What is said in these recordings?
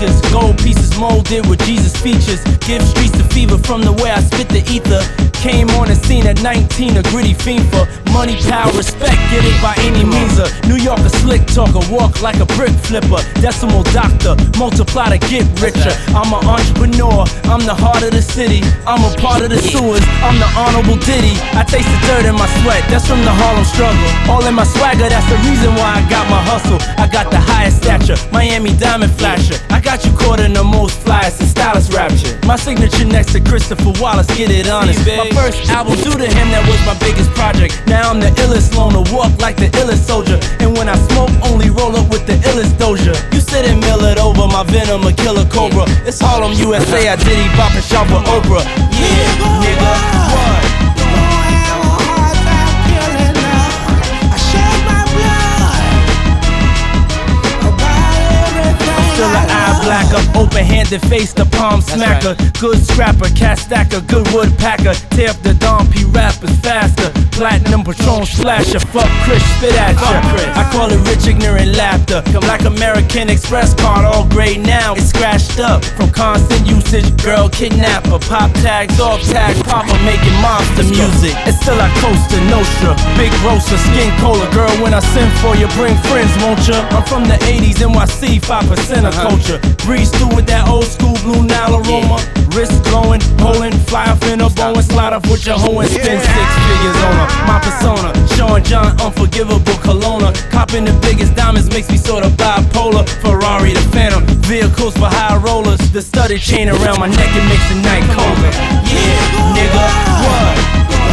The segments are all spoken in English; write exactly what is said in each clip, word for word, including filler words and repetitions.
speakers, gold pieces molded with Jesus features. Give streets the fever from the way I spit the ether. Came on the scene at nineteen, a gritty fiend for money, power, respect, get it by any means. A New York, a slick talker, walk like a brick flipper. Decimal doctor, multiply to get richer. I'm an entrepreneur, I'm the heart of the city. I'm a part of the sewers, I'm the honorable Diddy. I taste the dirt in my sweat, that's from the Harlem struggle. All in my swagger, that's the reason why I got my hustle. I got the highest stature, Miami diamond flasher. I got you caught in the most flyest and stylist rapture. My signature next to Christopher Wallace, get it honest. My first album due to him, that was my biggest project. Now I'm the illest loner, walk like the illest soldier. And when I smoke, only roll up with the illest doja. You sit and mill it over, my venom, a killer cobra. It's Harlem, U S A, I Diddy, bop and shop with Oprah. Yeah, nigga, what? Still an eye blacker, open-handed face, the palm smacker. Right. Good scrapper, cat stacker, good wood packer. Tear up the Don P rappers faster. Platinum Patron splasher, fuck Chris, spit at ya. I call it rich ignorant laughter. Black American Express card, all gray now. It's scratched up from constant usage. Girl kidnapper, pop tags, off tags, Papa making monster music. And still I coast to Nostra, big roaster, skin cola. Girl, when I send for you, bring friends, won't ya? I'm from the eighties, N Y C, five percent of culture. Breeze through with that old school blue Nile aroma. Wrist glowing, holding, fly off in a bow and slide off with your hoe and spend six figures on her. My persona, Sean John, unforgivable Kelowna. Copping the biggest diamonds makes me sorta bipolar. Ferrari the Phantom, vehicles for high rollers. The studded chain around my neck, it makes the night colder. Yeah, nigga, what?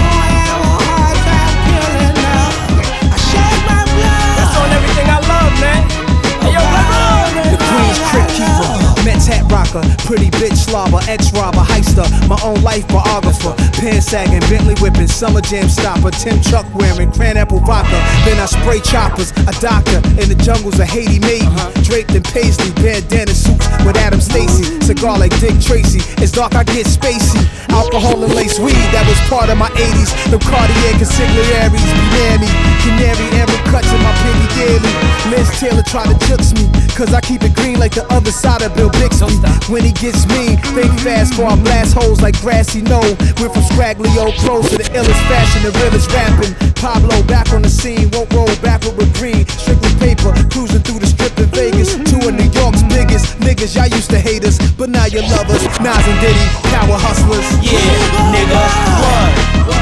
That's on everything I love, man. Hey, yo, the Queen's Crypt Keeper, Mets hat rocker, pretty bitch slobber, ex-robber, heister, my own life biographer, pen sagging, Bentley whipping, summer jam stopper, Tim Chuck wearing, cran apple vodka, then I spray choppers, a doctor in the jungles of Haiti made me, draped in paisley, bandana suits with Adam Stacy, cigar like Dick Tracy, it's dark I get spacey, alcohol and lace weed, that was part of my eighties, the Cartier consigliaries, be near me, canary emerald cuts in my penny daily, Liz Taylor try to jukes me, cause I keep it green like the other side of Bill Bixby. When he gets mean, think fast for I blast holes like grassy knoll. We're from scraggly old clothes to the illest fashion, the realest rapping. Pablo back on the scene, won't roll backward with green. Strictly paper, cruising through the strip in Vegas. Two of New York's biggest niggas, y'all used to hate us, but now you love us. Nas and Diddy, power hustlers. Yeah, nigga, what?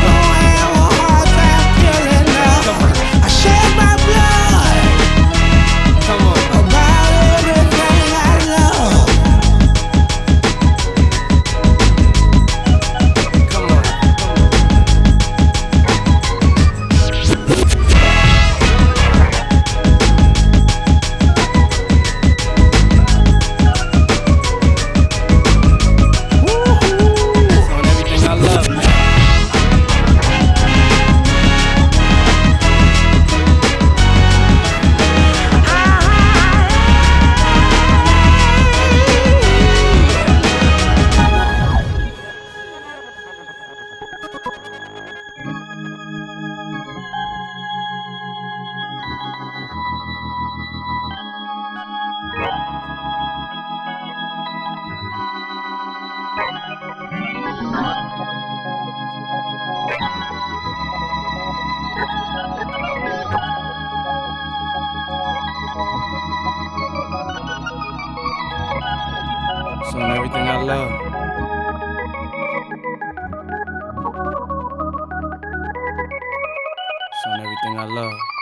I shed my blood. Come on. It's on everything I love. It's on everything I love.